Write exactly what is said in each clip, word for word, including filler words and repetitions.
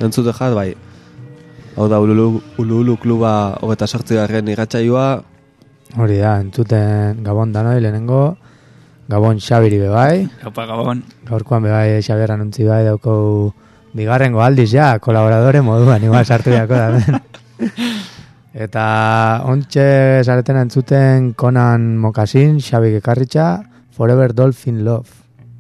entzute jat, bai. Hau da, Ululu, Ululu kluba hogeta sortzigarren irratsaioa. Hori da, entzuten Gabon danoi lehenengo, Gabon Xabiri bebai. Gaupa Gabon. Gaurkoan bebai Xabier anuntzi bai daukou bigarrengo aldiz ja, kolaboradore moduan, igual sartu diako da ben. Eta ontxe zareten entzuten Conan Mokasin, Xabi Gekarritxa, Forever Dolphin Love.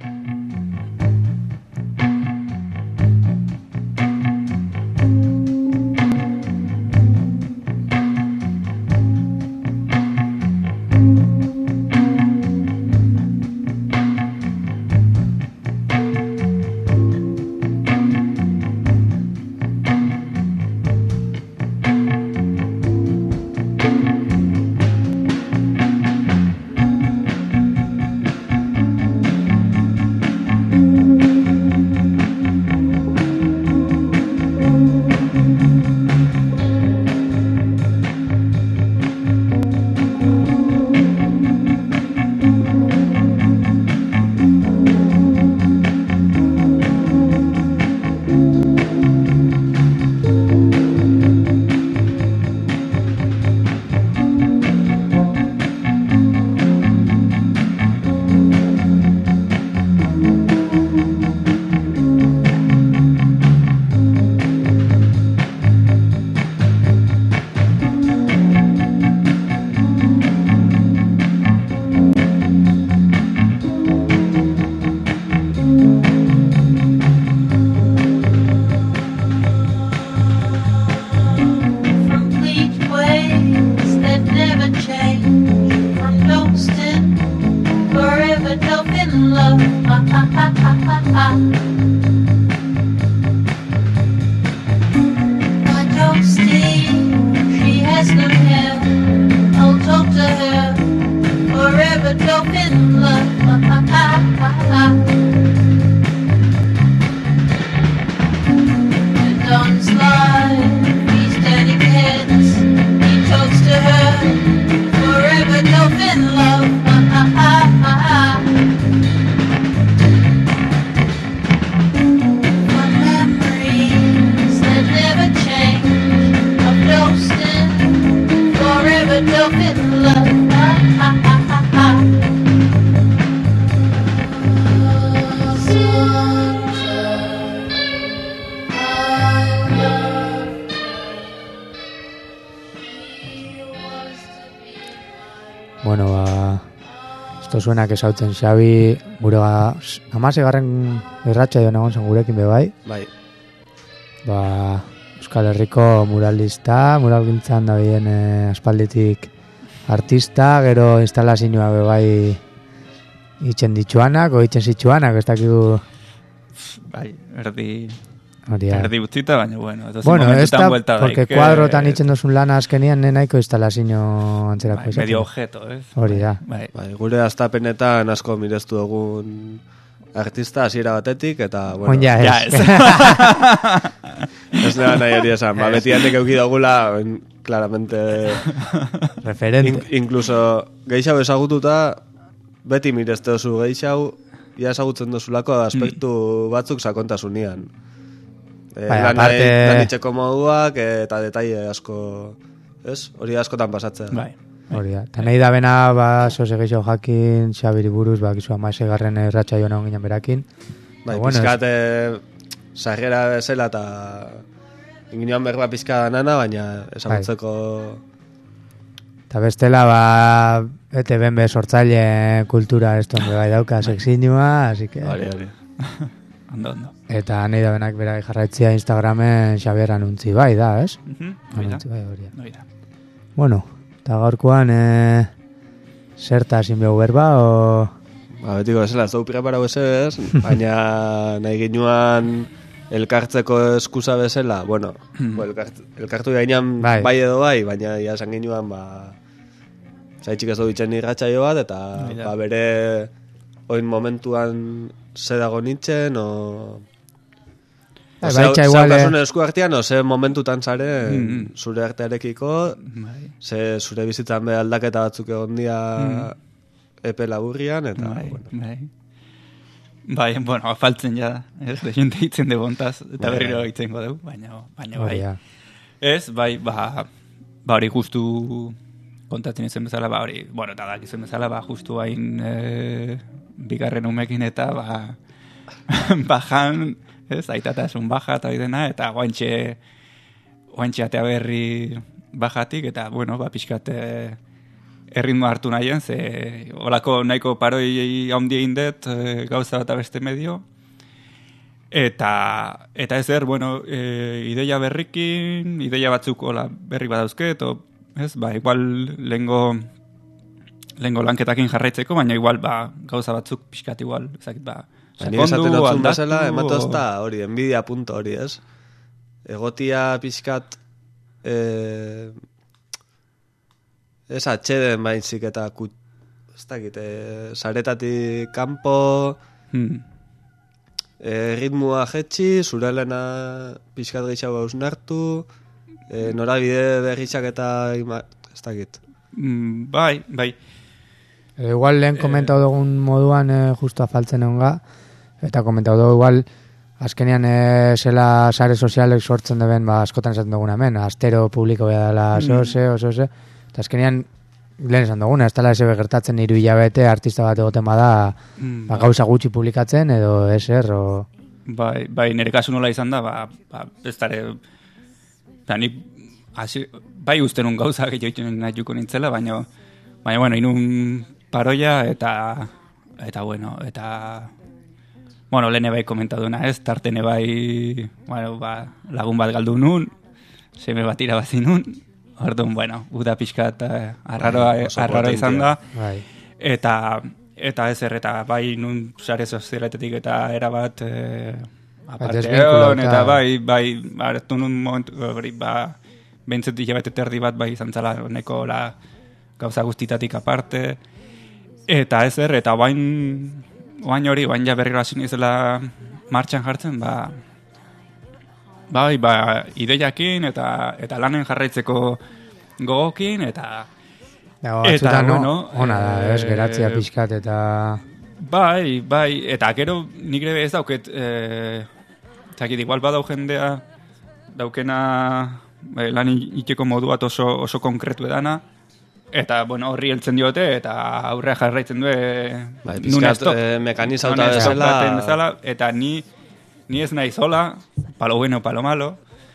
Bueno, ba, esto suena que sautzen Xabi, gure amasegarren irratxa joan egon zen gurekin bebai. Bai. Ba, Euskal Herriko muralista, muralgintzan da bien eh, aspalditik artista, gero instalazioa bebai itzen ditxuanak, o itzen zitxuanak, ez dakigu... Bai, erdi... Oria. Erdi guztita, baina bueno. Bueno, ez da, porque kuadrotan itzen dozun lana azkenian nahiko instalazio antzerako. Bai, medio objeto, ez? Hori da. Bai. Bai, gure astapenetan asko mireztu dugun artista hasiera batetik, eta, bueno... On ja ez. Ja ez. Ez nena nahi hori esan, ba, beti handik euki dugula, claramente... Referente. In, incluso geixau ezagututa, beti mirezte dozu geixau, ia ezagutzen dozulako aspektu mm. batzuk sakontasunean. Eh, bai, lan aparte... Lanitzeko moduak eta detaile asko, ez? Hori askotan pasatzen. Bai. Hori da. Ta nahi da bena, ba, zoze geixo jakin, Xabiri buruz, ba, gizu amaise garren erratxa joan egon ginen berakin. Bai, bueno, pizkat, es... sarrera bezala eta inginean berba pizka nana, baina ezagutzeko... Eta bestela, ba, ete ben be sortzaile kultura eston bai dauka sexinua, así que... Hori, hori. Ondo, ondo. Eta nahi da benak berak jarraitzia Instagramen Xabier anuntzi bai da, ez? Uh-huh. Anuntzi bai hori. Oida. Bueno, eta gaurkoan e, zerta ezin behu berba, o... Ba, betiko bezala, ez dugu preparau ez, baina nahi ginuan elkartzeko eskusa bezala, bueno, elkart, elkartu gainean bai. bai edo bai, baina ja esan ginuan, ba, zaitxik ez dugu ditzen irratxaio bat, eta ba, bere oin momentuan ze dago nintzen, o... Bai, baitxa igual... Zaukasun esku artean, o ze momentutan zare mm-hmm. zure artearekiko, bai. ze zure bizitzan be aldaketa batzuk egon dia mm. epe laburrian, eta... Bai, bueno. bai. Bai, bueno, faltzen ja, ez, desente hitzen de bontaz, eta berriro hitzen godeu, baina, baina bai. Ez, bai, ba, ba hori justu kontatzen izen bezala, ba hori, bueno, eta dakizen bezala, ba, justu hain e, bigarren umekin eta, ba, bajan, ez, aitatasun baja eta dena, eta guantxe, guantxe atea berri bajatik, eta, bueno, ba, pixkat erritmo hartu nahien, ze, olako nahiko paroi haundi egin dut, e, gauza bat beste medio, eta, eta ezer, bueno, e, ideia berrikin, ideia batzuk, hola, berri badauzke, eto, ez, ba, igual lengo lengo lanketakin jarraitzeko, baina igual, ba, gauza batzuk pixkat igual, ezakit, ba, sakondu, aldatu. Ematozta hori, envidia punto hori, ez? Egotia pixkat, eh, ez atxeden baizik eta kut, ez dakit, eh, saretatik kanpo, hmm. eh, ritmua jetxi, zure lena pixkat gehiago hausnartu, eh, norabide berritxak eta ez dakit. Mm, bai, bai. E, igual lehen komentau dugun moduan e, justu afaltzen egonga, eta komentau dugu igual azkenean e, zela sare sozialek sortzen deben, ba, askotan esaten duguna hemen, astero publiko beha dela zoze, oso, oso, eta azkenean lehen esan duguna, ez dela ese gertatzen hiru hilabete artista bat egoten bada mm, ba, gauza gutxi publikatzen edo eser, o... Bai, bai, nire kasu nola izan da, ba, ba ez dara, da, ni, hasi, bai usten un gauza gehiago nahi juko nintzela, baina, baina, bueno, inun paroia eta eta bueno, eta bueno, lehene bai komentaduna ez, tartene bai bueno, ba, lagun bat galdu nun, seme bat irabazi nun, orduan, bueno, uda pixkat arraroa, arraroa izan da, bai. eta eta ez erreta bai nun sare sozialetetik eta erabat e, aparteon, eta bai, bai, hartu nun momentu, hori, ba, bentzetik jabete terdi bat bai izan zala, neko la gauza guztitatik aparte, eta ez er, eta bain, bain hori, bain ja berriro hasi nizela martxan jartzen, ba, bai, ba, ideiakin, eta, eta lanen jarraitzeko gogokin, eta, ja, eta, no, bueno, ona da, ez, geratzea pixkat, eta... Bai, bai, eta gero nik ere ez dauket, e, zakit, igual badau jendea, daukena e, lan iteko modu bat oso, oso konkretu edana, eta, bueno, horri heltzen diote, eta aurrea jarraitzen du bai, pizkat, e, mekanizauta bezala. bezala, eta ni, ni ez nahi zola, palo bueno, palo malo,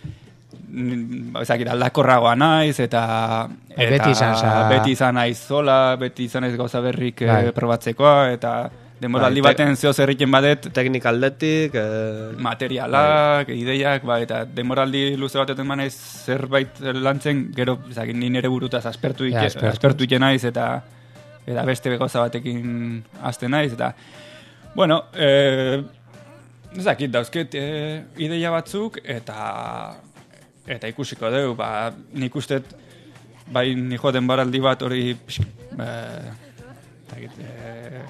ezakit, aldakorragoa naiz, eta, eta beti izan, beti izan naiz zola, beti izan ez gauza berrik bai. probatzekoa, eta demoraldi bai, baten zeo zerriken badet teknik aldetik eh, materialak, bai. ideiak, bai, eta demoraldi luze batetan manaiz zerbait lantzen, gero ezakit, ni nire burutaz aspertu ike, ja, aspertu ike naiz, eta eta beste gauza batekin hasten naiz, eta bueno, eh, ezakit, dauzket eh, ideia batzuk, eta eta ikusiko dugu, ba, nik ustet bai ni joaten baraldi bat hori eh, eh,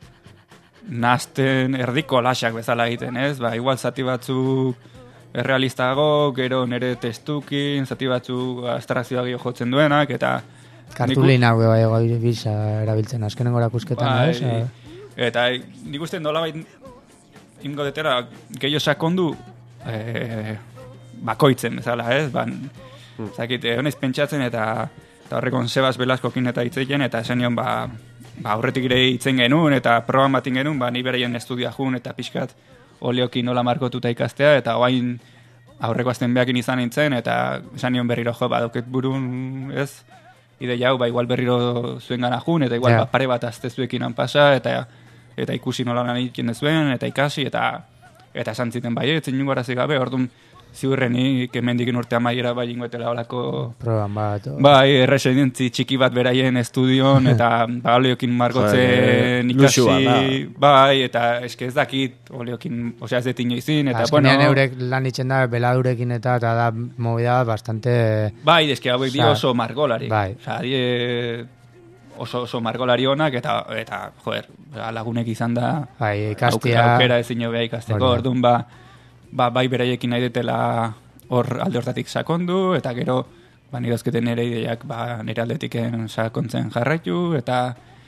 nazten erdiko lasak bezala egiten, ez? Ba, igual zati batzuk errealistago, gero nere testukin, zati batzuk abstrakzioa gehiago jotzen duenak, eta... Kartulina hau bai, bai, bisa erabiltzen, azkenengo erakusketan, bai, ez? Eta nik uste nola bai ingo detera gehiago sakondu eh, bakoitzen bezala, ez? Ban, hmm. zakit, honez pentsatzen eta, eta horrekon Sebas Belaskokin eta hitzeien, eta esan nion, ba, ba, aurretik ere hitzen genuen, eta proban batin genuen, ba, ni bereien estudia jun, eta pixkat oliokin nola markotuta ikastea, eta oain aurreko azten behakin izan nintzen, eta esan nion berriro jo, ba, dauket burun, ez? Ideia hau, ba, igual berriro zuen gana jun, eta igual yeah. ba, pare bat azte zuekin pasa, eta, eta ikusi nola lan egiten zuen, eta ikasi, eta eta esan ziten bai, etzen ningu arazi gabe, orduan, ziurrenik emendikin urte amaiera bai ingoetela olako proban bat o... bai, erresidentzi txiki bat beraien estudion eta ba, oleokin margotzen ikasi bai, eta eske ez dakit oleokin, osea ez detin joizin eta azkenean bueno, eurek lan itxen da beladurekin eta eta da movida bastante bai, eske hauek di oso margolari bai. Osa, die oso, oso margolari honak eta, eta joder, lagunek izan da bai, ikastia aukera ezin jo beha ikasteko, orduan ba ba, bai beraiekin nahi detela hor alde hortatik sakondu, eta gero ba, nire azketen nire ideiak ba, nire aldetiken sakontzen jarraitu, eta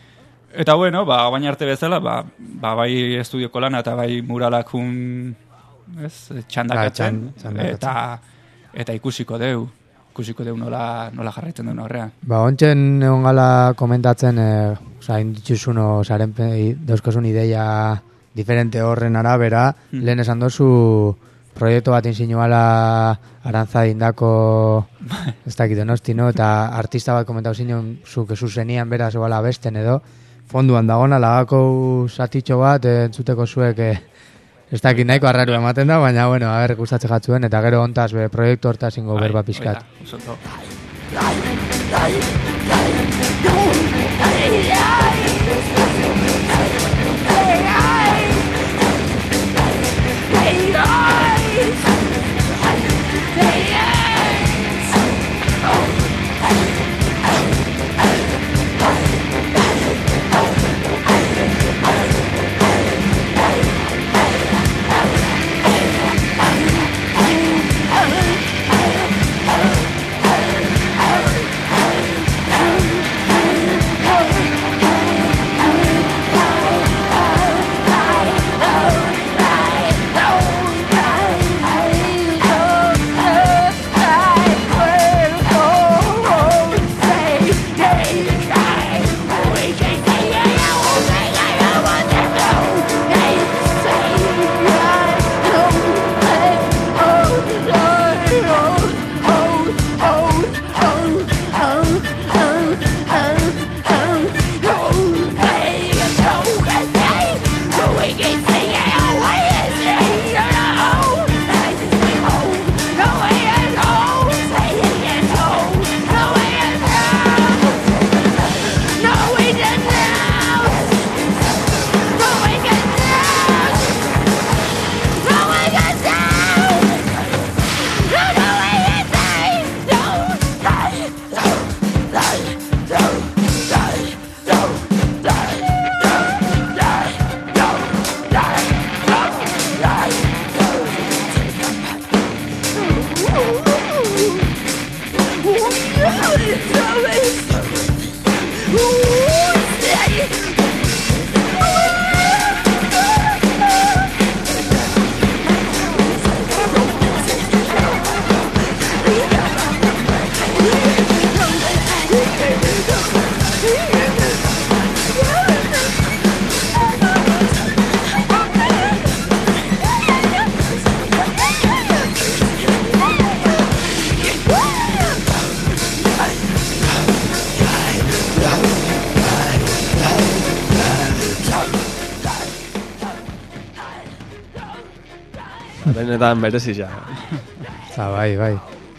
Eta bueno, ba, baina arte bezala, ba, ba, bai estudioko lana eta bai muralak un, ez, txandakatzen, eta, eta ikusiko deu, ikusiko deu nola, nola jarraitzen duen horrean. Ba, ontsen egon gala komentatzen, e, oza, inditxuzun, osaren, dauzkosun ideia diferente horren arabera, hmm. lehen esan dozu proiektu bat insinuala Arantza dindako ez dakit Donosti, no? Eta artista bat komentau zinen zuk zuzenian bera zoala besten edo fonduan dagona lagako zatitxo bat entzuteko zuek eh, ez dakit nahiko arraru ematen da, baina bueno, a ber, gustatze jatzuen eta gero ontaz be, proiektu hortaz ingo berba pizkat. Benetan berezi ja. Za, bai, bai.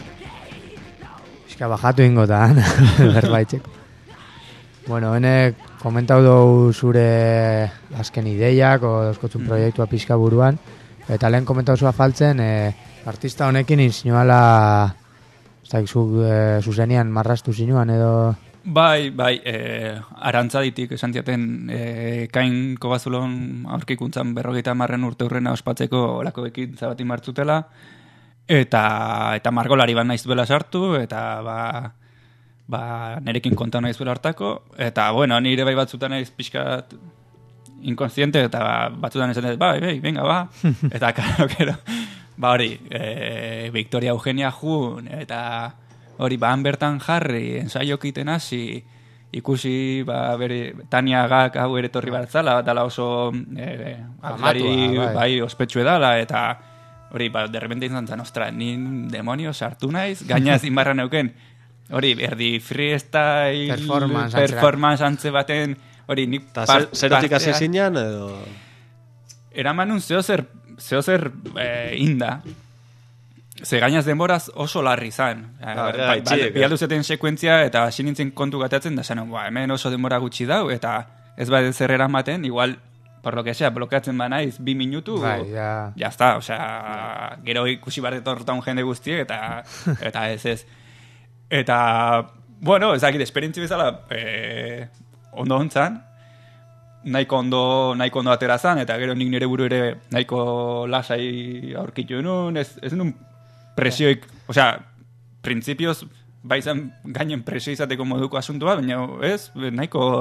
Eska bajatu ingotan, berbaitzeko. Bueno, hene komentau dugu zure azken ideiak, o dauzkotzun proiektua pixka buruan, eta lehen komentau zua faltzen, e, artista honekin insinuala, zaiz, e, zuzenian marrastu zinuan edo... Bai, bai, e, Arantza ditik esan diaten e, kain kobazulon aurkikuntzan berrogeita marren urte hurrena ospatzeko olako ekintza bat inbartzutela, eta, eta margolari bat naiz duela sartu, eta ba, ba, nerekin konta naiz duela hartako, eta bueno, nire bai batzutan naiz pixkat inkonsiente, eta batzutan esan dut, bai, bai, venga, ba, eta karo, kero, ba hori, e, Victoria Eugenia Jun, eta... Hori, ba, bertan jarri, ensaiok iten hasi, ikusi, ba, bere, Tania Gak hau ere torri batzala, dala oso eh, atlari, bai. bai, ospetsu edala, eta hori, ba, derrepente izan zen, ostra, ni demonio sartu naiz, gaina ezin barra neuken, hori, erdi freestyle, performance, performance antze baten, hori, nik... Eta zerotik hasi zinean, edo... Eraman un zehozer, zehozer eh, inda, ze gainaz denboraz oso larri zan. Ah, bai, bai, bialdu zeten sekuentzia eta hasi nintzen kontu gatatzen da zanen, ba, hemen oso denbora gutxi dau eta ez bai zer eramaten, igual, por lo que sea, blokeatzen ba naiz, bi minutu, bai, ja. ya está, osea, gero ikusi barret horretan jende guztiek eta, eta ez ez. Eta, bueno, ez dakit, esperientzi bezala eh, ondo ontzan, nahiko ondo, nahiko ondo atera zan, eta gero nik nire buru ere nahiko lasai aurkitu nun, ez, ez nun presioik, osea, printzipioz, baizan gainen presio izateko moduko asuntua, baina ez, nahiko,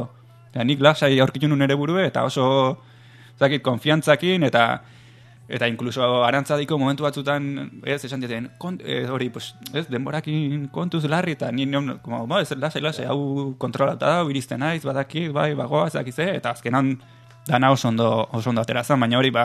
Eta nik lasai aurkitu nun ere burue, eta oso, zakit, konfiantzakin, eta eta inkluso arantzadiko momentu batzutan, ez, esan diten, eh, hori, pues, ez, denborakin kontuz larri, eta ni, no, como, bo, ez, lasai, lasai, hau kontrolata da, iristen naiz, badakit, bai, bagoa, zakize, eta azkenan dana oso ondo, oso ondo aterazan, baina hori, ba,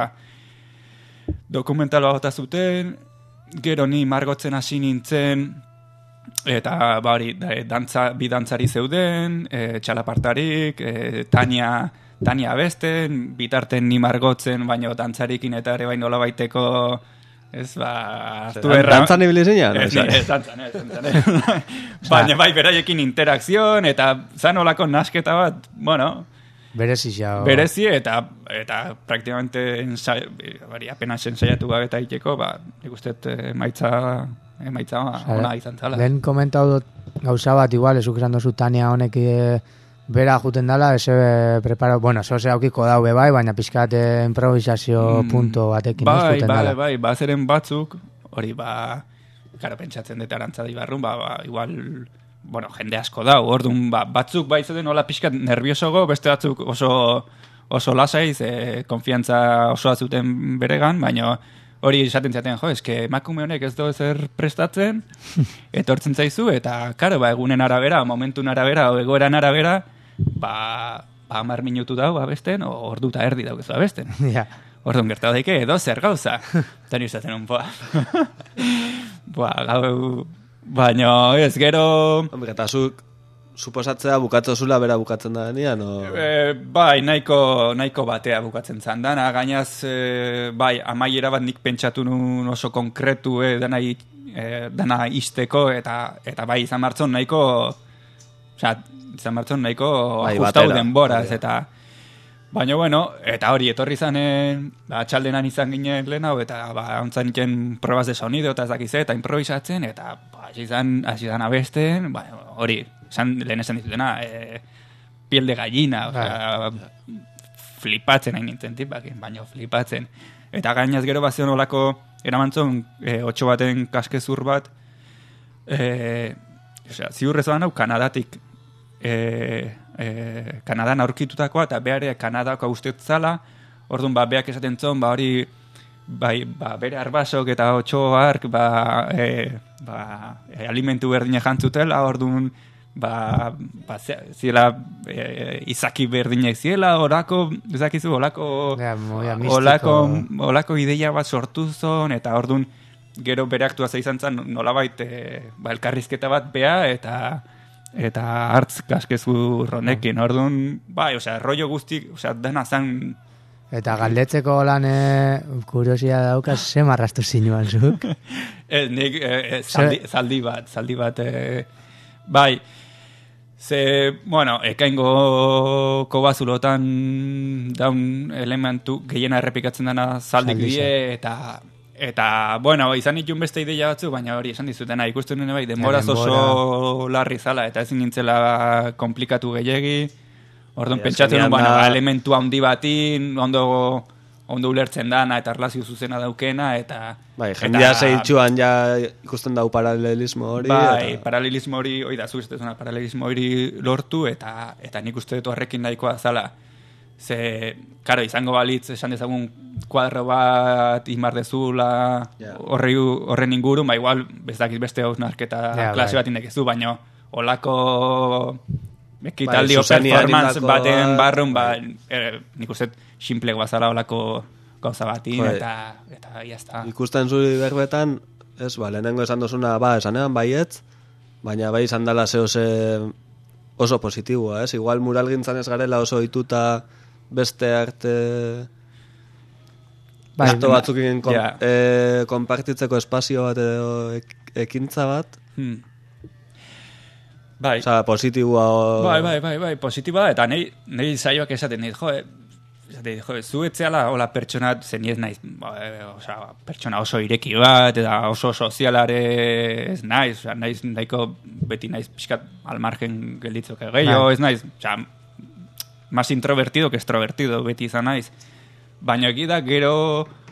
dokumental bat zuten, gero ni margotzen hasi nintzen, eta ba hori, dantza, bi dantzari zeuden, e, txalapartarik, e, Tania, Tania abesten, bitarten ni margotzen, baino dantzarikin eta ere baino nola baiteko, ez ba, hartu erra. Dantzan ibili zinean? Ez, ez, dantzan, ez, dantzan. Baina bai, beraiekin interakzion, eta zan olako nasketa bat, bueno, Berezi xao. Berezi eta eta praktikamente ensai, bari apenas ensaiatu gabe eta iteko, ba, ikustet emaitza emaitza ona izan zala. Lehen komentau dut gauza bat igual, ezuk esan dozu Tania honek e, bera juten dala, ese preparo, bueno, zoze haukiko daube bai, baina pixkat improvisazio mm, punto batekin bai, juten bai, dala. Bai, bai, bazeren batzuk, hori ba, karo pentsatzen dut arantzadi barrun, ba, ba, igual, bueno, jende asko da, orduan ba, batzuk bai zuten hola pixkat nerviosogo, beste batzuk oso oso lasai, ze konfiantza osoa zuten beregan, baina hori esaten zaten, jo, eske emakume honek ez do ezer prestatzen, etortzen zaizu, eta karo, ba, egunen arabera, momentun arabera, o egoeran arabera, ba, ba amar minutu dau abesten, o ordu eta erdi daukezu abesten. Ja. Orduan gertatu daike, edo zer gauza. Eta nire zaten un, boa. Boa, gau... Baina, ez, gero... Hombre, eta zuk, suposatzea bukatzozula bera bukatzen da denean, o... E, bai, nahiko, nahiko batea bukatzen zan dana, gainaz, e, bai, amaiera bat nik pentsatu nun oso konkretu, e, dana, e, dana izteko, eta, eta bai, izan martzon nahiko... Osa, izan martzon nahiko bai, ajustau denboraz, bai, eta... Baina, bueno, eta hori, etorri zanen, ba, txaldenan izan ginen lehen hau, eta ba, ontzan iken probaz de sonido, eta ez dakize, eta improvisatzen, eta ba, hasi zan, hasi zan abesten, ba, hori, esan, lehen esan dizutena, e, piel de gallina, oza, flipatzen hain nintzen tipak, baina flipatzen. Eta gainaz gero bazion olako, eramantzon, e, otxo baten kaskezur bat, e, oza, ziurrez hau Kanadatik, e, E, Kanadan aurkitutakoa, eta behare Kanadako ustetzala, orduan ba, beak esaten zon, ba, hori bai, ba, bere arbasok eta otxo hark ba, e, ba, e, alimentu berdine jantzutela, orduan ba, ba, ziela e, izaki berdinek ziela, orako, ezakizu, olako, ja, olako, olako ideia bat sortu zon, eta orduan gero bere aktuazia izan zen nolabait e, ba, elkarrizketa bat bea, eta eta hartz kaskezu ronekin, orduan, bai, osea, rollo guztik, osea, dena zan... Eta galdetzeko lan e, kuriosia daukaz, ze marrastu zinuan zuk? Ez, nik, e, zaldi, zaldi bat, zaldi bat, e, bai, ze, bueno, ekaingo kobazulotan daun elementu gehiena errepikatzen dena zaldik die, eta... Eta, bueno, izan itun beste ideia batzu, baina hori esan dizutena, ikusten nire bai, denboraz oso larri zala, eta ezin nintzela komplikatu gehiagi. Orduan pentsatzen nuen, bueno, elementu handi batin, ondo, ondo ulertzen dana, eta erlazio zuzena daukena, eta... Bai, jendea zeitxuan ja ikusten dau paralelismo hori. Bai, eta... paralelismo hori, oi da, zuztezuna paralelismo hori lortu, eta eta nik uste dut horrekin nahikoa zala. Ze, karo, izango balitz, esan dezagun kuadro bat imar dezula yeah. horren inguru, ba igual bezakiz beste hausnarketa yeah, klase bat indekezu, baina olako ekitaldi o performance baten barrun, ba, er, nik uste simple guazala olako gauza batin, Joder. eta eta iazta. Ikusten zuri berbetan, ez, ba, lehenengo esan dozuna, ba, esanean baietz, baina bai izan dela zehose oso positiboa, ez? Igual muralgintzan ez garela oso hituta beste arte bai, esto batzukin kon, yeah. e, konpartitzeko espazio bat edo ek, ekintza bat hmm. bai. Osa, positiboa o... bai, bai, bai, bai, positiboa eta nahi, nahi zaioak esaten nahi, jo, esate, jo, zu etzeala hola pertsona zen ez naiz, oza, pertsona oso ireki bat eta oso sozialare ez naiz, oza, naiz nahiko beti naiz pixkat almargen gelditzok gehiago, ez naiz, oza, más introvertido que extrovertido beti izan naiz. Baina egida gero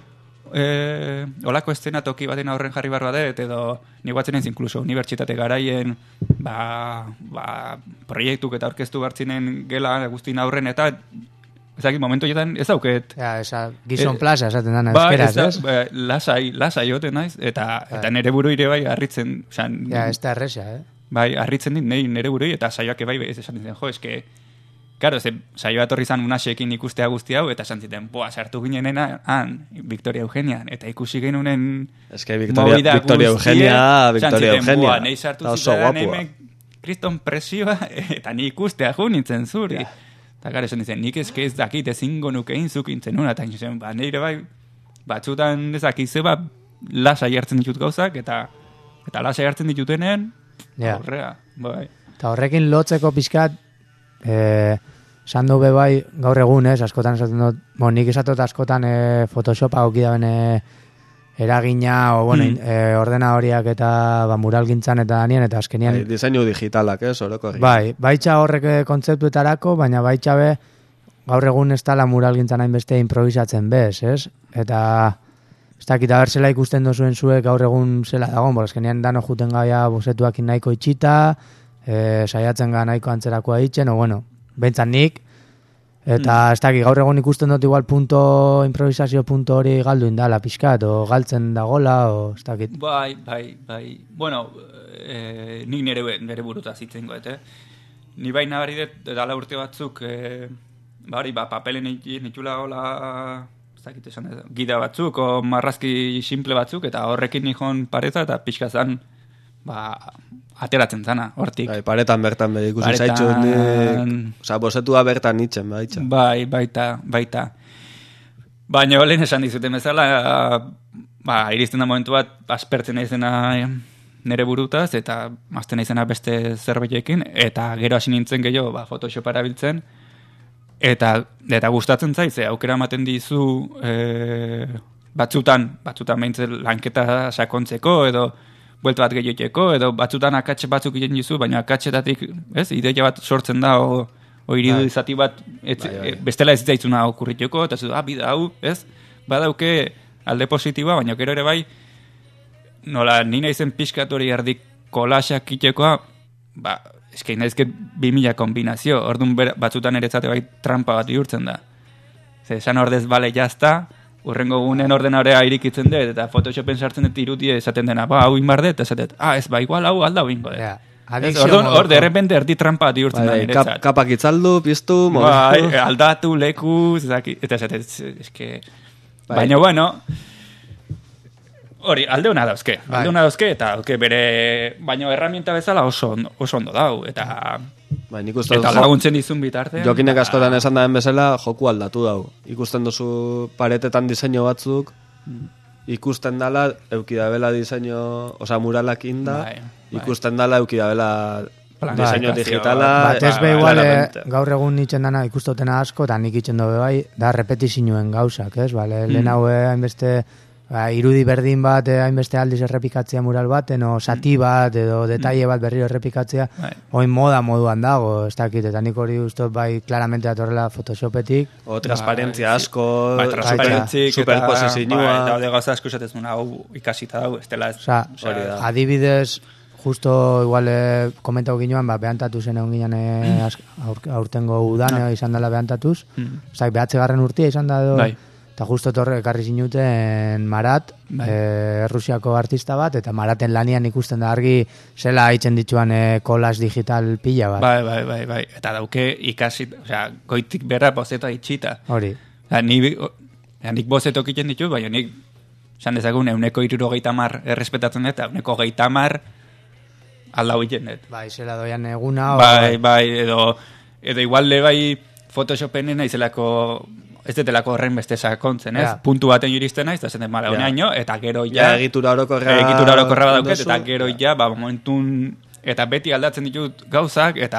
eh, olako estena toki baten aurren jarri barba dut, edo niguatzen ez inkluso unibertsitate garaien ba, ba, proiektuk eta orkestu bartzinen gela guztin aurren, eta ezakit, momentu jotan ez dauket. Ja, esa, gizon e, plaza esaten dana ba, euskeraz, ez? Ba, lasai, lasai joten naiz, eta, eta nere buru ire bai harritzen. Osan, ja, ez da erresa, eh? Bai, harritzen dit nere burui, eta saioak bai ez esan ditzen, jo, eske, karo, ze saioa etorri zan unasekin ikustea guzti hau, eta esan ziten, boa, sartu ginenena, han, Victoria Eugenian, eta ikusi genunen eske Victoria, Victoria Eugenia, Victoria Eugenia. Boa, nahi sartu zitean hemen, kriston presioa, eta ni ikustea jo nintzen zuri. Ja. Eta gara esan ditzen, nik eske ez dakit ezingo nukein zukintzen nuna, eta nintzen, ba, nire bai, batzutan ezakize, ba, lasa jartzen ditut gauzak, eta eta lasa jartzen ditutenean, ja. Horrea, bai. Eta horrekin lotzeko pixkat, eh, sandu be bai gaur egun, ez, askotan esaten dut, bon, nik esatot askotan eh, Photoshopa okidaben eh, eragina, o, bueno, hmm. eh, ordena horiak eta ba, muralgintzan eta danien, eta azkenian... Bai, diseinu digitalak, ez, oroko egin. Bai, baitxa horrek kontzeptuetarako, baina baitxa be, gaur egun ez tala muralgintzan hainbeste improvisatzen bez, ez? Eta... Ez dakit, haber zela ikusten dozuen zuek gaur egun zela dagoen, bol, azkenean dano juten gaia bozetuakin nahiko itxita, e, saiatzen ga nahiko antzerakoa itxen, o bueno, behintzan nik, eta mm. ez dakit, gaur egun ikusten dut igual punto, improvisazio punto hori galdu indala pixkat, o galtzen dagola, o ez dakit. Bai, bai, bai, bueno, e, nik nire, nire burutaz itzen goet, eh? Ni bai nabari dut, dala urte batzuk, e, bari, ba, papelen nitula hola... Zakit esan, gida batzuk, o marrazki simple batzuk, eta horrekin nihon pareta, eta pixka zan, ba, ateratzen zana, hortik. Bai, paretan bertan bedi ikusi zaitxu, nik, oza, bozetua bertan itxen, baitza. Bai, baita, baita. Baina lehen esan dizuten bezala, ba, iristen da momentu bat, aspertzen naizena nere burutaz, eta mazten naizena beste zerbaitekin, eta gero hasi nintzen gehiago, ba, Photoshop erabiltzen, Eta, eta gustatzen zaiz, aukera ematen dizu e, batzutan, batzutan behintzen lanketa sakontzeko, edo buelta bat gehioiteko, edo batzutan akatxe batzuk egin dizu, baina akatxetatik, ez, ideia bat sortzen da, o, o iridu bai. Izati bat, ez, bai, bai. Bestela ez zaitzuna okurriteko, eta zu, ah, bida hau, ez, badauke alde positiboa, baina gero ere bai, nola, nina izen pixkatori erdik kolaxak itekoa, ba, eske naizket bi mila kombinazio, orduan batzutan eretzate bai trampa bat bihurtzen da. Ze, esan ordez bale jazta, urrengo gunen ordenarea irikitzen dut, eta Photoshopen sartzen dut irutie esaten dena, ba, hau inbar dut, esaten, ah, ez, ba, igual hau alda bingo dut. Yeah. Orduan, hor, de repente erdi trampa bat bihurtzen da niretzat. Kap, kapak itzaldu, piztu, mobiltu. Bai, aldatu, leku, eta esaten, eske, bai. Baina, bueno... Hori, alde hona dauzke, bai. Alde hona dauzke, eta okay, bere, baino herramienta bezala oso, oso ondo dau, eta, bai, eta jo, laguntzen dizun bitarte. Jokinek askotan esan daen bezala, joku aldatu dau. Ikusten duzu paretetan diseinu batzuk, mm. ikusten dala, eukidabela diseinu, oza, muralak inda, bai, bai. Ikusten dala, eukidabela diseinu bai, digitala. Batez be igual, gaur egun nitzen dana ikustotena asko, eta nik itzen dobe bai, da repetizinuen gauzak, ez? Vale? Mm. Lehen hau hainbeste... Ba, irudi berdin bat, eh, hainbeste aldiz errepikatzea mural bat, eno sati bat, edo detaile bat berriro errepikatzea, mm. oin moda moduan dago, ez dakit, eta nik hori ustot bai claramente datorrela Photoshopetik. O transparentzia ba, asko, bai, transparentzik, superposizinua. Bai, eta hode gauza asko esatezuna, hau ikasita dago, ez dela ez. Osa, adibidez, justo igual eh, komentau ginoan, ba, behantatu zen egon ginen eh, aur, aurtengo udan, no. Izan dela behantatuz, mm. Osa, behatze garren urtia izan da edo... Bai. Eta justo torre ekarri zinuten Marat, bai. e, Rusiako artista bat, eta Maraten lanian ikusten da argi zela haitzen dituan e, kolas digital pila bat. Bai, bai, bai, bai. Eta dauke ikasi, osea, goitik berra bozeta itxita. Hori. Eta ni, o, nik bozetok iten ditu, baina nik, esan dezagun, euneko iruro geitamar errespetatzen dut, eta euneko geitamar aldau iten dut. Bai, zela doian eguna. Bai, o... bai, edo, edo igual le bai Photoshopenen naizelako... Ez detelako horren beste sakontzen, ez? Ja. Puntu baten juristen naiz, eta zen mala ja. Unaino, eta gero ja... Ja, egitura orokorra... Egitura orokorra badauket, eta gero ja, ba, momentun... Eta beti aldatzen ditut gauzak, eta...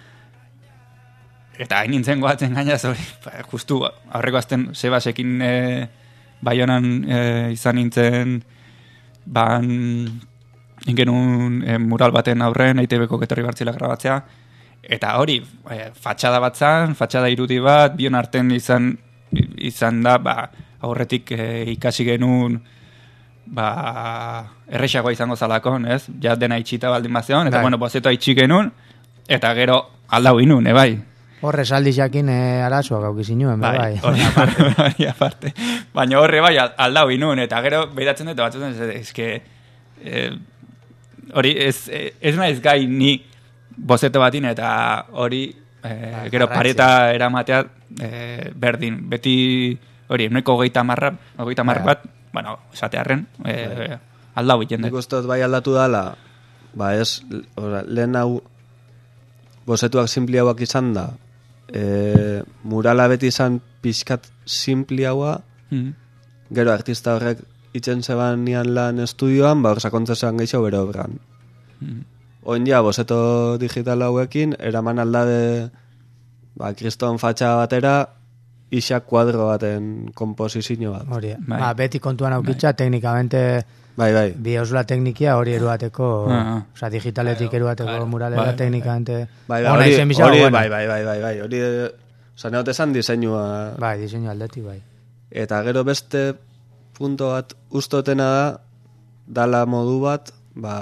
Eta hain nintzen goatzen gainaz, hori, ba, justu, aurreko azten Sebasekin e, Baionan e, izan nintzen... Ban... Ingenun e, mural baten aurren, E I T B-ko ketorri bartzila grabatzea, eta hori, e, fatxada bat zan, fatxada irudi bat, bion arten izan... izan da, ba, aurretik e, ikasi genuen ba, errexagoa izango zalakon, ez? Ja dena itxita baldin bazeon, eta, bai. bueno, bozetoa itxi genuen, eta gero aldau inun, e, bai. Horre saldi jakin e, arazoak aukizinuen, bai. bai. Hori aparte, hori aparte. Baina horre bai aldau inun, eta gero behidatzen dut, batzutzen, ez, ez que, e, hori, ez, ez naiz gai ni bozeto batin, eta hori, e, ba, gero pareta eramatea e, berdin, beti, hori, noiko hogeita marra, hogeita marra bat, bueno, esatearren, e, aldau iten dut. Nik uste bai aldatu dala, ba ez, ora, lehen hau bozetuak simpliauak izan da, e, murala beti izan pixkat simpliaua, mm. gero artista horrek itzen zeban nian lan estudioan, ba hor sakontze zeban gehiago bere obran. Mm. Oin ja, bozeto digital hauekin, eraman aldabe ba, kriston fatxa batera, isak kuadro baten komposizio bat. Hori, bai. ba, beti kontuan aukitza, bai. teknikamente, bai, bai. bi osula teknikia hori eruateko, uh-huh. oza, digitaletik eruateko bai, muralera bai, teknikamente, bai, bai, hori, hori, hori, bai, bai, bai, bai, bai, hori, oza, neote esan diseinua. Bai, diseinu aldetik, bai. Eta gero beste punto bat ustotena da, dala modu bat, ba,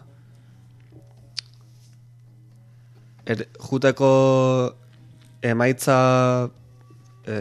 er, juteko emaitza e,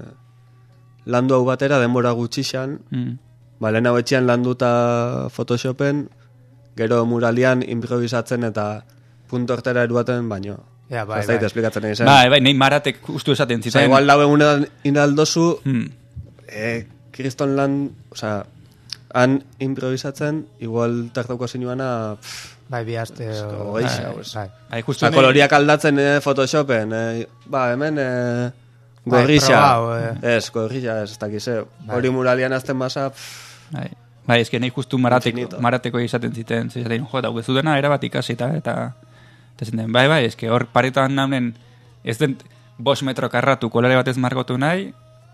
landu hau batera denbora gutxixan, mm. ba, lehen hau etxean landuta Photoshopen, gero muralian improvisatzen eta punto hortera eruaten baino. Ja, bai, bai. Esplikatzen egin zen. Bai, bai, nahi maratek ustu esaten ziten. Osa, igual lau egunean inaldozu, mm. e, kriston lan, oza, han improvisatzen, igual tartauko zinuana, bai, bi aste o geixa, bai. Bai, oza, koloriak aldatzen eh, Photoshopen, eh, ba, hemen eh, gorrixa, bai, eh. ez, gorrixa, ez, ez dakize, hori muralian azten basa, bai, bai, ez que nahi justu marateko, marateko izaten ziten, zizaten, jo, eta guezu dena erabat ikasita, eta, eta zenten, bai, bai, ez que hor paretan namen, ez den bos metro karratu kolore batez margotu nahi,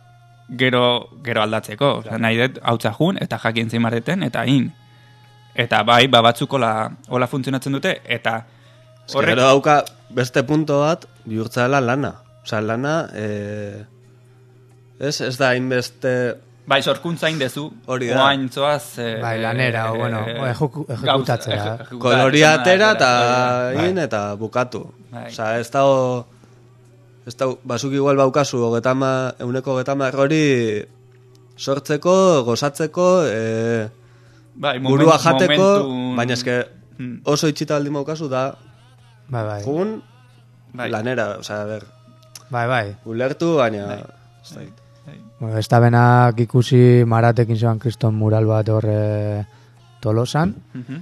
gero, gero aldatzeko, claro. Nahi dut hautza jun, eta jakien zeimareten, eta in. Eta bai, ba, batzuk hola, hola funtzionatzen dute, eta horrek... Gero dauka beste punto bat, bihurtza dela lana. Osa, lana, eh, ez, ez da inbeste... Bai, sorkuntza indezu, hori da. Oain zoaz... Eh, bai, lanera, o, bueno, o, ejekutatzea. Koloria atera eta in, eta bukatu. Bai. Osa, ez da... Ez da, basuk igual baukazu, ogetama, euneko ogetama hori sortzeko, gozatzeko, eh, bai, burua jateko, momentu... baina eske oso itxita baldin baukazu da, bai, bai. jun, bai. lanera, oza, a ber, bai, bai. ulertu, baina... Bai. Bai. Bueno, ez da benak ikusi Maratekin zeban kriston mural bat horre Tolosan, uh-huh.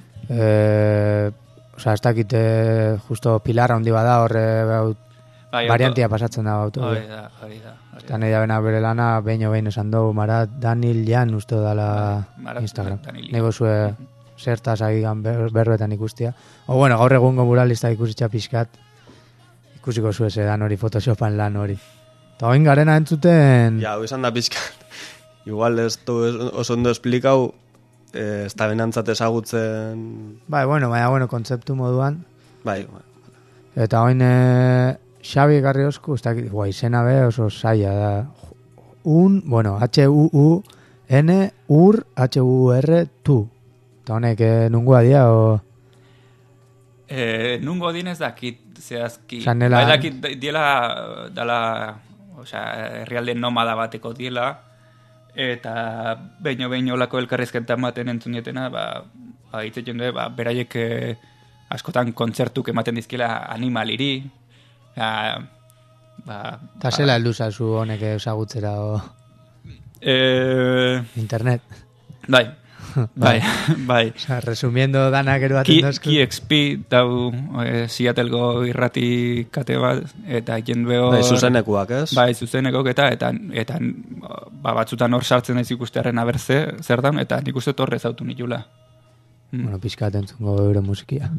eh, oza, ez dakite justo pilar handi bada horre behaut, bai, variantia auto... pasatzen da auto. Hori da, hori da. Eta nahi da bena bere lana, behin behin esan dugu, Marat Daniel Jan uste dala Marat, Instagram. Nego zue zertaz agigan ber, berbetan ikustia. O bueno, gaur egungo muralista ikusitza pixkat, ikusiko zue zedan hori, Photoshopan lan hori. Eta oin garena entzuten... Ja, hau izan da pixkat. Igual ez du oso ondo esplikau, eh, ez da benantzat ezagutzen... Bai, bueno, baina, bueno, kontzeptu moduan. Bai, bai. Eta oin... Eh, Xabi Garriosku, ez dakit, guai, izena be oso saia da. Un, bueno, H U U N, ur, H U R, tu. Eta honek, eh, nungoa dia, o... Eh, nungo dinez dakit, zehazki. Zanela... Bai dakit, diela, dala, osea, herrialde nomada bateko diela, eta beino-beino olako elkarrizketan baten entzunietena, ba, ba, itzetzen du, ba, beraiek eh, askotan kontzertuk ematen dizkiela animaliri, Ja, ba, eta zela heldu zazu honek ezagutzera o... Eh... Internet. Bai, bai, bai. Osa, resumiendo danak eruaten dozku. K X P dau eh, Seattlego irrati kate bat, eta jen beho... Bai, zuzenekuak, ez? Bai, zuzenekok eta, eta, eta ba, batzutan hor sartzen naiz ikustearen abertze, zer dan, eta nik uste torre zautu nitula. Mm. Bueno, pixka atentzungo eure musikia.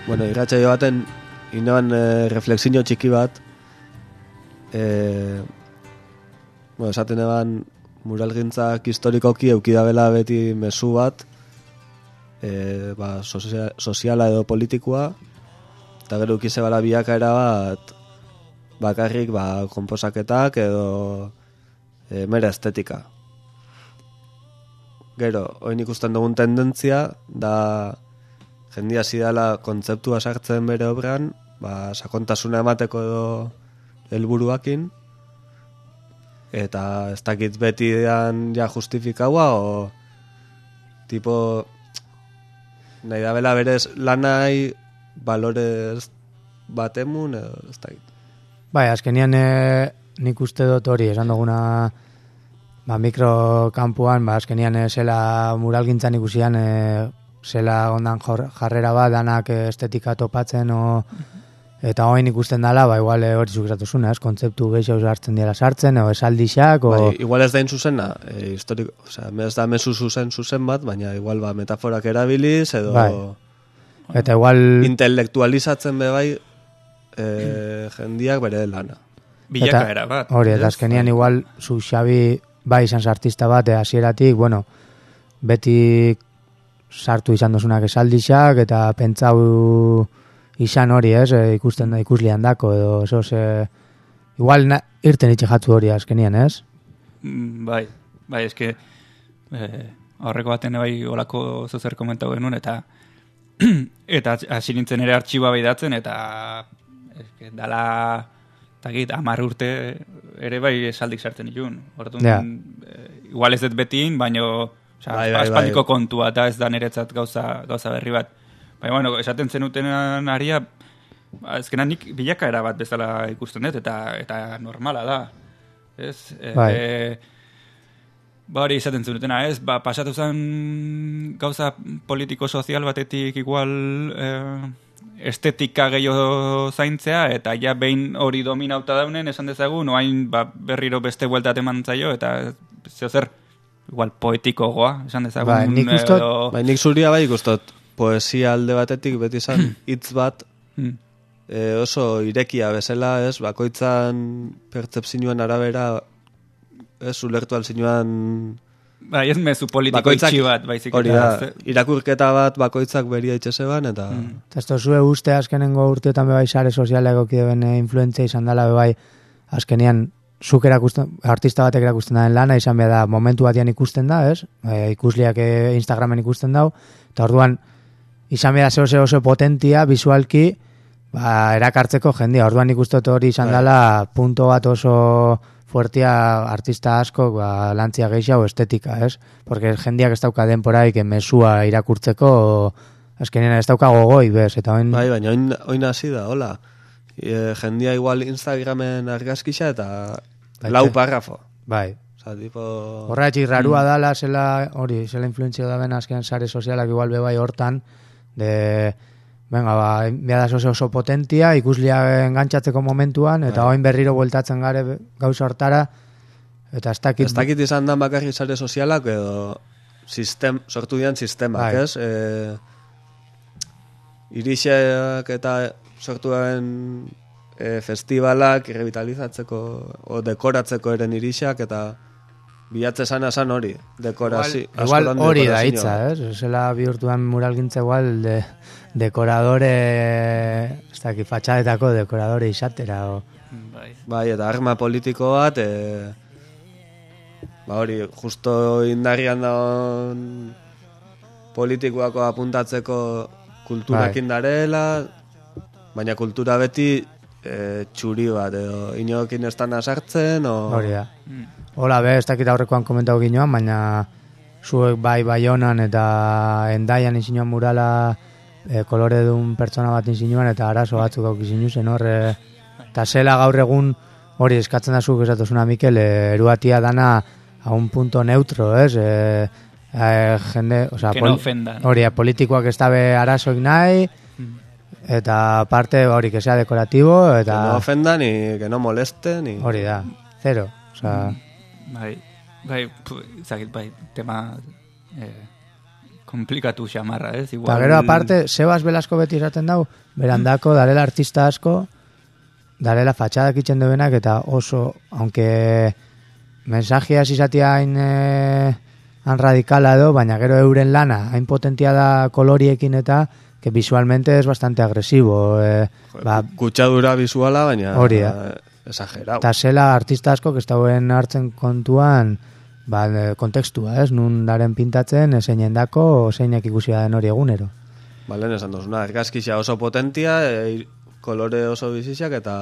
bueno, irratsaio baten, inoan e, reflexio txiki bat, e, bueno, esaten eban muralgintzak historikoki eukidabela beti mezu bat, e, ba, soziala, soziala edo politikoa, eta gero ukize bala biakaera bat, bakarrik ba, konposaketak edo e, mera estetika. Gero, oin ikusten dugun tendentzia, da jendia zidala kontzeptua sartzen bere obran, ba, sakontasuna emateko edo helburuakin, eta ez dakit beti dean ja justifikaua, o tipo, nahi da bela berez lanai, balorez batemun, edo ez dakit. Bai, azkenian e, nik uste dut hori, esan duguna ba, mikrokampuan, ba, azkenian e, zela muralgintzan ikusian, e, zela ondan jarrera bat, danak estetika topatzen, o, eta hoin ikusten dela, ba, igual hori zukizatuzun, ez, kontzeptu gehiago hartzen dira sartzen, o esaldixak, o... Bai, igual ez da zuzena, e, historiko, osea, ez da mezu zuzen zuzen bat, baina igual ba, metaforak erabiliz, edo... Bai. Eta igual... Intelektualizatzen be bai, e, jendiak bere lana. Bilaka era bat. Hori, eta azkenian igual, zu Xabi, bai izan artista bat, e, hasieratik, bueno, beti sartu izan dozunak esaldixak, eta pentsau izan hori, ez, e, ikusten da ikuslian dako, edo, esos, e, igual na, irten itxe jatzu hori azkenian, ez? Mm, bai, bai, eske, eh, horreko baten bai olako zozer komentau genuen, eta eta hasi nintzen ere artxiboa behidatzen, eta eske, dala, takit, amar urte ere bai esaldik sartzen ikun. Hortun, ja. eh, igual ez dut betin, baino, oza, bai, bai, aspaldiko bai. kontua, eta ez da niretzat gauza, gauza berri bat. Baina, bueno, esaten zenutenan aria, azkenan nik bilakaera bat bezala ikusten dut, eta eta normala da. Ez? Bai. E, ba hori izaten zenutena, ez? Ba, pasatu zen gauza politiko-sozial batetik igual eh, estetika gehiago zaintzea, eta ja behin hori dominauta daunen, esan dezagun, oain ba, berriro beste bueltat eman zaio, eta zeo zer, igual poetiko goa, esan dezagun. Bai, nik ustot, edo... bai, nik zuria bai ikustot, poesia alde batetik beti izan hitz bat, Mm. e, oso irekia bezala, ez, bakoitzan pertzepzioan arabera, ez, ulertu alzinuan... Bai, ez mezu politiko bakoitzak, itxi bat, baizik. Hori da, irakurketa bat bakoitzak beria itxeseban, eta... Mm. Eta ez tozue uste azkenengo urteetan bebai sare sozialeko kideben influentzia izan dela bebai azkenian zuk erakusten, artista batek erakusten daren lana izan behar da, momentu batian ikusten da, ez? E, ikusliak e, Instagramen ikusten dau, eta orduan izan behar zeo zeo oso potentia, visualki, ba, erakartzeko jendia. Orduan ikustot hori izan dela punto bat oso fuertia artista asko, ba, lantzia gehiago estetika, ez? Porque jendiak ez dauka denporaik mesua irakurtzeko, azkenean ez dauka gogoi, bez? Eta oin... Bai, baina oin, oin hasi da, hola. E, jendia igual Instagramen argazkixa eta Baite. lau parrafo. Bai. Osa, tipo... Horratxik rarua mm. dala, zela, hori, zela influenzio da ben azkenean sare sozialak igual bebai hortan, de... Venga, ba, behar da oso, oso potentia, ikuslia engantzatzeko momentuan, eta bai. oin berriro bueltatzen gare gauza hortara, eta ez dakit... Ez dakit izan da bakarri sare sozialak, edo sistem, sortu dian sistemak, bai. ez? E, irixek eta sortu den e, festivalak revitalizatzeko, o dekoratzeko eren irixak, eta bilatze sana san hori, dekorazio. Igual, igual hori da hitza, ez? Zela bihurtuan muralgintza igual, de, dekoradore, ez dakit, fatxadetako dekoradore izatera, o... Bai. Bai, eta arma politiko bat, e, ba hori, justo indarrian daun politikoako apuntatzeko kulturakin darela, baina kultura beti e, txuri bat, edo inokin ez dana sartzen, o... Hori da. Hola, be, ez dakit aurrekoan komentau ginoan, baina zuek bai Baionan eta Endaian insinuan murala e, kolore dun pertsona bat insinuan, eta arazo batzuk auk izinu zen hor, e, eta zela gaur egun hori eskatzen da zuk esatuzuna, Mikel, e, eruatia dana a un punto neutro, ez? E, e, jende, o sea, que no ofendan. Hori, politikoak ez dabe arazoik nahi, eta parte hori, que sea dekoratibo, eta... Que no ofendan, ni que no molesten, ni... Hori da, zero, o sea... Bai, bai, zakit, bai, tema eh, komplikatu xamarra, ez? Igual... Ta gero aparte, Sebas Velasco beti izaten dau, berandako, darela artista asko, darela fatxadak itxen duenak, eta oso, aunque mensajeaz izatea hain, eh, hain radikala edo, baina gero euren lana, hain potentia da koloriekin eta, que visualmente es bastante agresivo. Eh, ba, kutsadura visuala, baina hori, exagerau. Eta zela artista asko, que estauen hartzen kontuan, ba, kontekstua, ez? Nun daren pintatzen, zeinen dako, zeinek ikusia den hori egunero. Ba, lehen esan dozuna, ergazkisa oso potentia, e, kolore oso bizizak, eta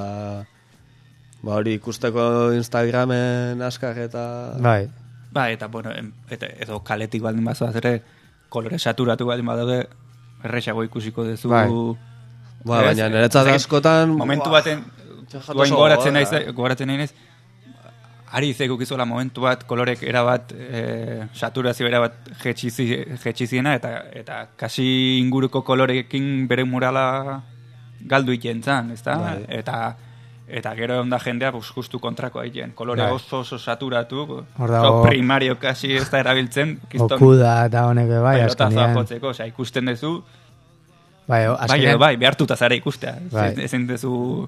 ba, hori ikusteko Instagramen askar eta... Bai. Ba, eta, bueno, eta, edo kaletik baldin bazoaz ere, kolore saturatu baldin badaude, errexago ikusiko dezu... Bai. Ba, baina niretzat askotan... Momentu baten, guain gogoratzen naiz, gogoratzen naiz, ari izekuk izola momentu bat, kolorek erabat, e, saturazio erabat jetxiziena, eta, eta kasi inguruko kolorekin bere murala galdu ikentzan, ezta? Bai. Eta, eta gero onda jendea, pues, justu kontrako egin. Kolore bai. oso oso saturatu, o primario kasi ez da erabiltzen. Kiston, okuda eta honeke bai, azkenean. Jotzeko, osea, ikusten dezu, bai, azkenean. Bai, bai, behartuta zara ikustea. Bai. Ezen dezu...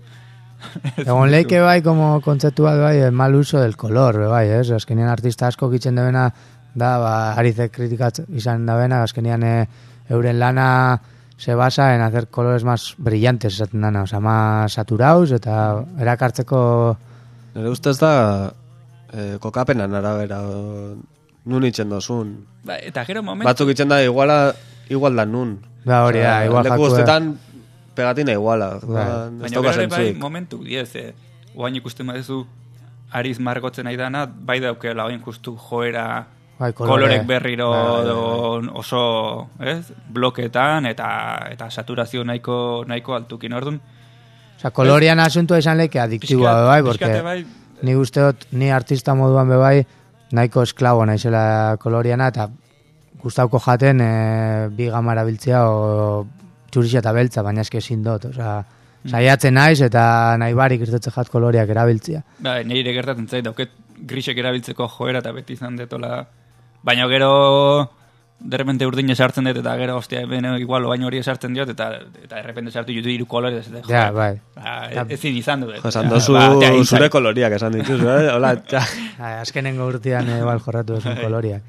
Egon leike bai, como kontzeptu bat bai, el mal uso del color, bai, ez? Azkenean artista asko gitzen debena, da, ba, arizek kritikat izan dabena, azkenean e, euren lana se basa en hacer colores más brillantes, esaten dana, oza, más saturaus, eta erakartzeko... Nere ustez da, eh, kokapenan arabera, nun itxen dozun. Ba, eta gero momentu... Batzuk itxen da, iguala, igual da nun. Ba, hori da, igual jakue. Leku ustetan, pegatina iguala. Baina gero bai momentu, diez, eh, oain ikusten badezu, ariz margotzen nahi dana, bai daukela oain justu joera... Bai, kolorek berriro bai, bai, bai. Oso, ez, bloketan eta eta saturazio nahiko nahiko altukin ordun. O sea, kolorian asuntua izan leike adiktiboa be bai, porque bai, ni gusteot ni artista moduan be bai nahiko esklabo naizela koloriana eta gustauko jaten e, bi gama erabiltzea o txurixa eta beltza, baina eske ezin dut, o sea, saiatzen naiz eta nahi barik irtetzen jat koloriak erabiltzea. Bai, nire gertatzen zait dauket grisek erabiltzeko joera eta beti izan detola. Baina gero derrepente urdin esartzen dut eta gero hostia bene igual baino hori esartzen diot eta eta derrepente sartu jutu hiru kolores eta ja, bai. Ba, ezin izan dut. Esan dozu zure koloriak esan dituzu, eh? Hola, txa. Azkenengo urtean igual jorratu esan koloriak.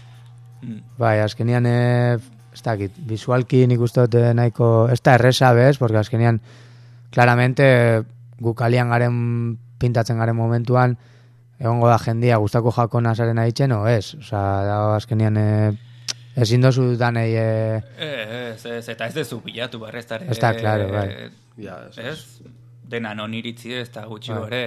Bai, azkenian ez dakit, visualki nik uste dut nahiko, ez da erresa bez, porque azkenian claramente gukalian garen pintatzen garen momentuan egongo da jendia gustako jakona zaren aitzen, o ez? Osa, da, azkenian e, ezin dozu danei... E... Ez, ez, eta ez dezu bilatu barreztare... Ez da, klaro, bai. Ja, ez, ez, dena non iritzi ez da gutxi gore.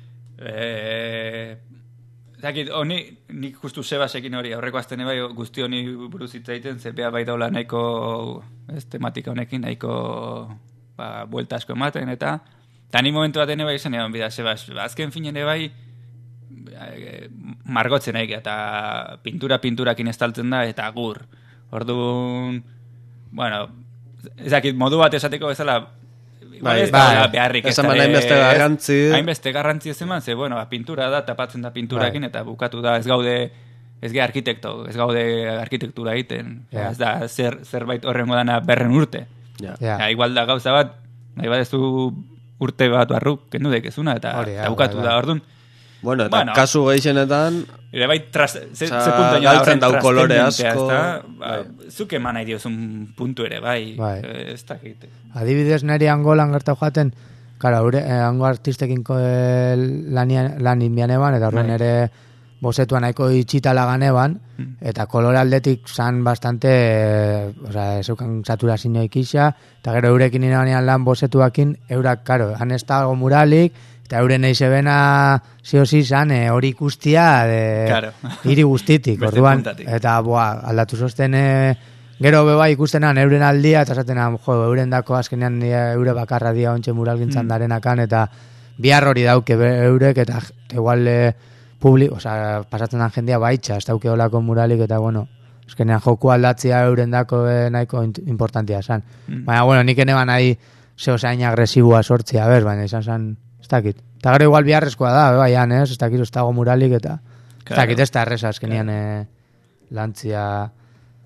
Zakit, honi, nik justu Sebasekin hori, aurreko aztene bai guzti honi buruz hitzaiten, zepea bai daula nahiko, ez, tematika honekin, nahiko, ba, buelta asko ematen, eta... Eta ni momentu baten bai izan egon bida, Sebas, azken finen bai, margotzen nahi eta pintura-pinturakin estaltzen da eta gur. Orduan, bueno, ezakit modu bat esateko bezala bai, ez da bai, beharrik ez eman hainbeste garrantzi hainbeste garrantzi ez eman, ze bueno, pintura da, tapatzen da pinturakin bai. Eta bukatu da ez gaude ez ge arkitekto, ez gaude arkitektura egiten, ja. Ez da zer, zerbait horrengo dana berren urte ja. Ja, igual da gauza bat nahi badezu urte bat barruk kendu dekezuna eta, Ori, eta bukatu bai, bai. Da orduan. Bueno, eta bueno, kasu gehienetan ere bai tras ze, ze punto galtzen dau kolore asko ba, bai. Zuke eman nahi diozun puntu ere bai, bai. Ez dakit. Adibidez neri Angolan gertau jaten kara, eh, hango artistekin eh, lanian, lan inbian eban eta horren bai. Ere bozetua nahiko itxitala ganeban hmm. Eta kolore aldetik zan bastante eh, oza, zeukan saturazio ikisa eta gero eurekin inanean lan bozetuakin eurak, karo, han ez dago muralik eta euren eize bena ziozi zan e, hori ikustia de, claro. Hiri guztitik, orduan, eta boa, aldatu zozten e, gero beba ikustenan euren aldia, eta zatenan, jo, euren dako azkenean eure bakarra dia ontxe muralgintzan mm. darenakan, eta bihar hori dauke eurek, eta igual e, publi, oza, pasatzen dan jendia baitxa, ez dauke olako muralik, eta bueno, azkenean joku aldatzea euren dako e, nahiko importantia zan. Mm. Baina, bueno, nik ene nahi zeo zain agresiboa sortzea, ber, baina izan zan, ez dakit. Eta gero igual biharrezkoa da, baian, ez? Ez dakit, ez dago muralik eta... Claro. Ez dakit, ez da erresa, azkenian claro. eh, lantzia...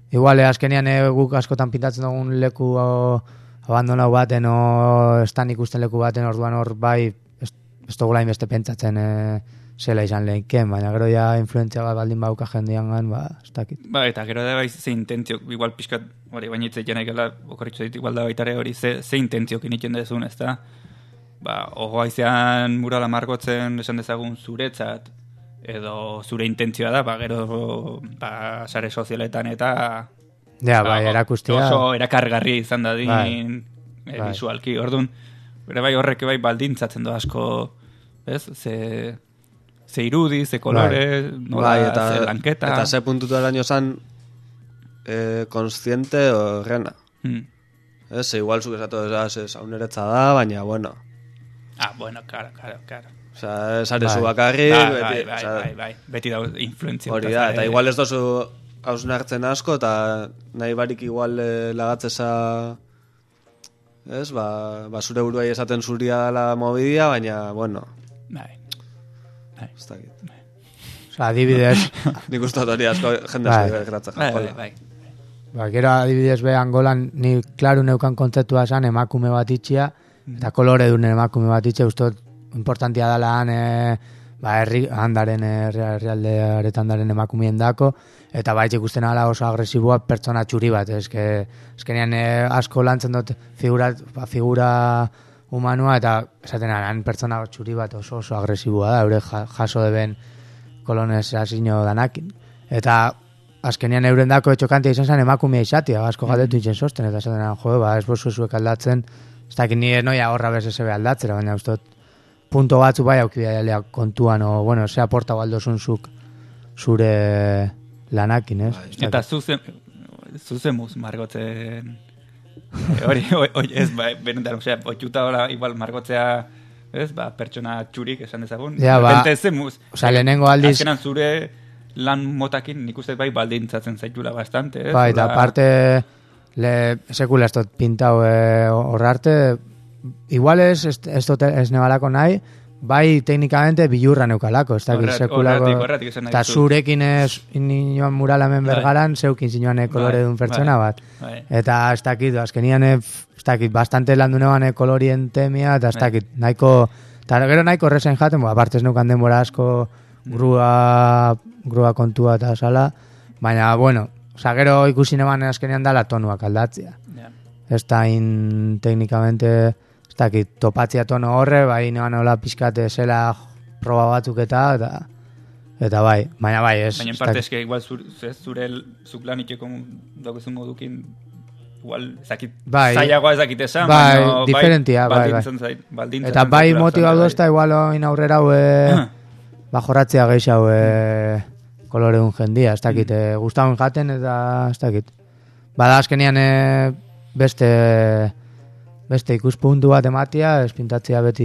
igual, azkenean guk askotan pintatzen dugun leku abandonau baten o estan ikusten leku baten orduan hor bai ez dugula inbeste pentsatzen zela izan lehenken, baina gero ja influentzia bat baldin bauka jendean gan, ba, ez dakit. Ba, eta gero da bai ze intentzio, igual pixkat, hori bainitze jenaik gala, okorritxo dit, igual da baitare hori ze, ze intentzio kiniten dezun, ez da? Ba, ogo aizean murala margotzen esan dezagun zuretzat, edo zure intentzioa da, ba, gero, ba, sare sozialetan eta... Ja, bai, erakustia... Oso erakargarri izan da din, bai, e, visualki, orduan, bere bai horrek bai baldintzatzen do asko, ez, ze... Ze irudi, ze kolore, bai, nola, bai, eta, ze lanketa... Eta ze puntutu eraino zan eh, konstiente horrena. Hmm. Ez, igual zuk esatu ez sauneretza da, baina, bueno... Ah, bueno, claro, claro, claro. Osa, sare zu bakarri... Bai, beti, bai, bai, bai, bai, beti da influenzia. Hori da, eta igual ez dozu hausn hartzen asko, eta nahi barik igual eh, lagatzeza... Ez, ba, ba zure buruai esaten zuria dela mobidia, baina, bueno... Bai. Ez dakit. Osa, adibidez... Nik uste hori asko jende asko geratzen. Bai, bai, bai. Ba, gero adibidez be Angolan ni klaru neukan kontzeptua esan emakume bat itxia, eta kolore duen emakume bat itxia, uste importantia dela han, e, ba, herri, handaren, herrialde aretan daren emakumeen dako, eta baitz ikusten ala oso agresiboa pertsona txuri bat, eske, eskenean e, asko lantzen dut figura, ba, figura humanua, eta esaten aran pertsona txuri bat oso oso agresiboa da, eure jaso deben kolones asino danakin. Eta azkenean euren dako etxokantia izan zen emakumea izatia, asko galdetu itzen sosten, eta esaten aran, jo, ba, ez bozu zuek aldatzen, ez dakit nire noia horra bez eze aldatzera, baina ustot punto batzu bai aukidea kontuan, o, bueno, ze aporta baldozun zuk zure lanakin, ez? Eta zuzen, zuzemuz margotzen... Hori, hori, ez, ba, benetan, osea, otxuta hola, igual, margotzea, ez, ba, pertsona txurik esan dezagun. Ja, ba, zemuz, osea, lehenengo aldiz... Azkenan zure lan motakin, nik uste bai baldintzatzen zaitula bastante, ez? Ba, eta aparte, le, sekula ez dut pintau horra arte, igual ez, ez, ez, ez nebalako nahi, bai teknikamente bilurra neukalako, ez dakit sekulako, eta zurekin ez nioan muralamen bergaran, zeukin zinuan kolore dun pertsona bat. Eta ez dakit, azkenian ez dakit, bastante landu neuan kolorien temia, eta ez dakit, nahiko, eta gero nahiko resen jaten, aparte ez neukan denbora asko grua, grua kontua eta sala, baina, bueno, oza, gero ikusi neban azkenian dala tonuak aldatzea. Ez da in teknikamente... Dakit, topatzia tono horre, bai neban hola pizkate zela proba batzuk eta, eta, eta bai, baina bai, ez. Baina en parte eske, igual zure, zure zuk lan itxeko dagoezun modukin, igual, zakit, bai, zailagoa ezakit esan, bai, baina, diferentia, bai, bai, bai. Eta bai motiba duzta, igual oin aurrera hau, ba jorratzea gehiago kolore dun jendia, ez dakit, mm. gustauen jaten, eta ez dakit. Bada azkenian beste... Beste ikuspuntu bat ematia, ez pintatzea beti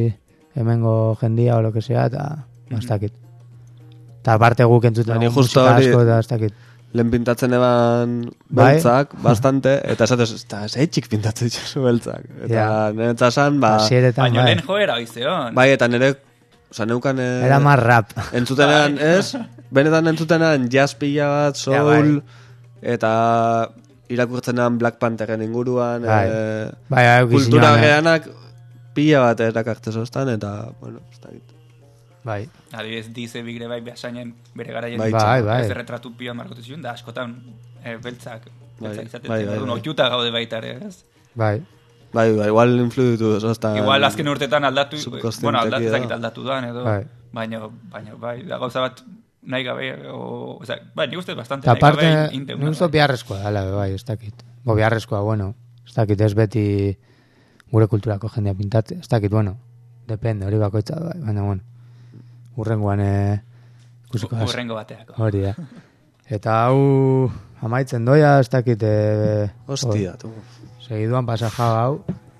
hemengo jendia o lo que sea, eta mm-hmm. ez dakit. Eta aparte guk entzuten musika asko, eta ez dakit. Lehen pintatzen eban beltzak, bai? Bastante, eta esatez, eta ez eitxik pintatzen ditzu beltzak. Eta ja. Nire txasan, ba... Baina bai. Lehen joera oizeon. Bai, eta nire, oza, neukan... E, era más rap. Entzutenean, ez? Benetan entzutenean jazz pila bat, soul, ja, bai. Eta... irakurtzenan Black Pantheren inguruan, bai. E, bai, kultura geanak pila bat erakarte zoztan, eta, bueno, ez da gitu. Bai. Adibidez, dize bigre bai behasainen bere garaien bai, bai, bai. Ez erretratu pila markotezion, da askotan e, beltzak, bai, beltzak izaten, bai, bai, bai. Okiuta gaude baitare, ez? Bai. Bai, bai, igual influitu zoztan. Igual azken urtetan aldatu, bueno, aldatu zakit aldatu dan, edo, bai. Baina, baina, bai, da gauza bat, nahi gabe, o, o sea, bai, nik uste bastante nahi gabe inteuna. Nik uste biharrezkoa dala, bai, ez dakit. Bo, biharrezkoa, bueno, ez dakit, ez beti gure kulturako jendea pintate, ez dakit, bueno, depende, hori bakoitza, bai, baina, bueno, urrengoan, eh, ikusiko az. Urrengo bateako. Hori, da. Eta hau, amaitzen doia, ez dakit, eh, hostia, tu. Segiduan pasaja hau,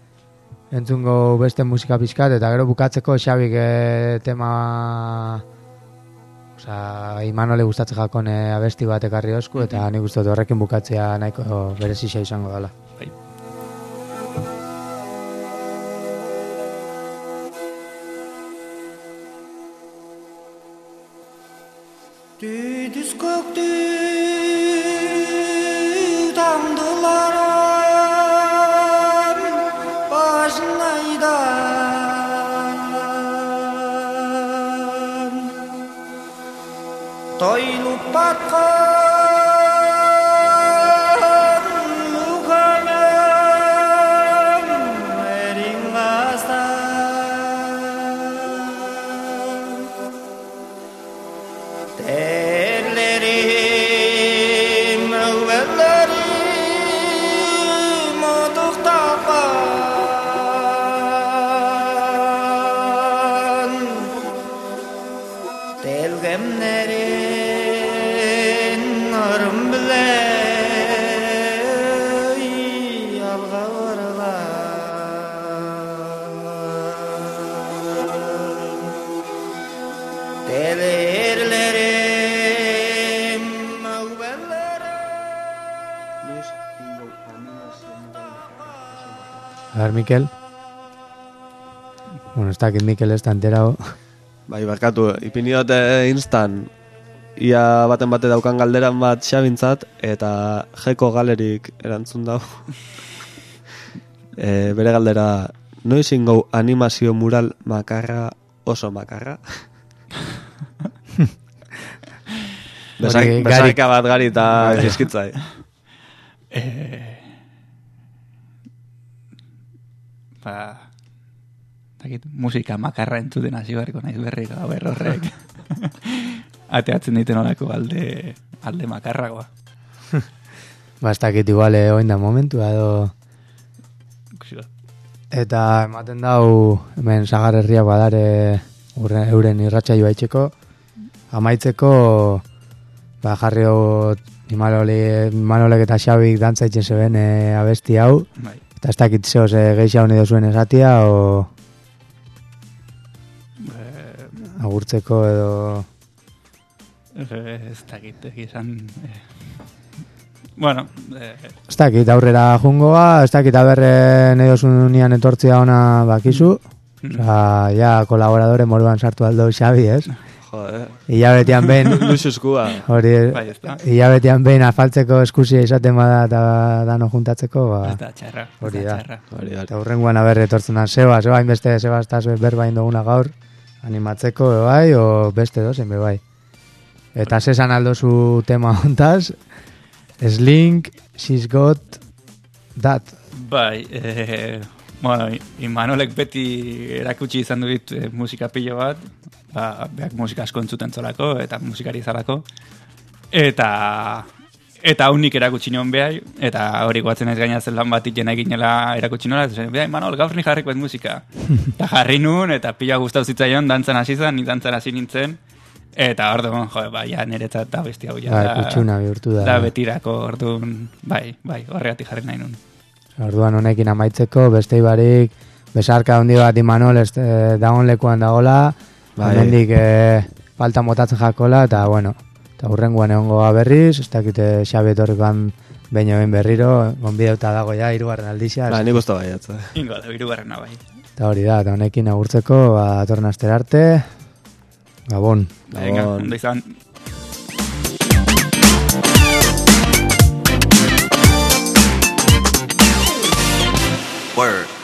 entzungo beste musika pizkat, eta gero bukatzeko Xabik eh, tema... Osa, Imanole gustatzen jakon abesti bat ekarri osku, eta mm-hmm. nik uste horrekin bukatzea nahiko berezisa izango dela. Bai. Tu discours naidan toilu patkan mukanem eringazan terlerim evvellerim otuktapan telgemlerin arım bile alga varılan telerlerim A ver, Mikel. Bueno, está aquí Mikel está enterado. Bai, barkatu, ipini dute instan, ia baten bate daukan galderan bat xabintzat, eta jeko galerik erantzun dau. e, bere galdera, noiz ingau animazio mural makarra oso makarra? Besak, besarka bat gari eta eskitzai. Eh, ba, dakit, musika makarra entzuten hasi beharko naiz berriko, aber horrek. Ateatzen diten olako alde, alde makarragoa. Ba, ez dakit igual eh, oin da momentu, edo... Eta ematen dau, hemen Sagar herriak badare urre, euren irratsaioa itxeko, amaitzeko, ba, jarri hau Imanolek eta Xabik dantza itxen zeben e, abesti hau, bai. Eta ez dakit zehoz e, geixa honi dozuen esatia, o... Eh, agurtzeko edo... eh, ez dakit, egizan... Eh, bueno... Eh, ez dakit aurrera jungoa, ez dakit aberre nahi dozun nian etortzia ona bakizu, mm. Osa, ja, kolaboradore moruan sartu aldo Xabi, ez? Joder. Ilabetean behin... Luxuzkua. Hori, bai, ez da. ilabetean behin afaltzeko eskusia izaten bada eta dano juntatzeko, ba... Ez da txarra. Hori da. Hori da. Eta hurrengoan aberre etortzen da, zeba, zeba, hainbeste, zeba, estaz berbain duguna gaur, animatzeko, bai, o beste dozen, bai. Eta zesan aldozu tema hontaz, Slink, She's Got That. Bai, eh, bueno, Imanolek beti erakutsi izan duit eh, musika pilo bat, ba, beak musika asko entzuten zolako, eta musikari zalako, eta eta unik erakutsi nion behai, eta hori guatzen ez gainatzen lan bat ikena eginela erakutsi nola, eta behai, Imanol, gaur ni jarriko ez musika. Eta jarri nun, eta pila gustau zitzaion, dantzan hasi zen, ni dantzan hasi nintzen, eta orduan, jo, bai, ja, niretzat da besti hau, ja, Bai, da, kutxuna bihurtu da. da betirako, orduan, bai, bai, horregatik jarri nahi nun. Orduan honekin amaitzeko, beste ibarik, besarka handi bat Imanol, ez, eh, dagoen lekuan dagoela, Bai. hemendik eh, falta motatzen jakola, eta bueno, eta hurrengoan egongo berriz, ez dakite Xabi etorrikoan behin egin berriro, gonbideuta dago ja, hirugarren aldizia. Ba, nik usta bai, atza. Ingo da, hirugarrena bai. Eta hori da, eta honekin agurtzeko, ba, atorren astera arte, Gabon. Venga, ondo izan. Word.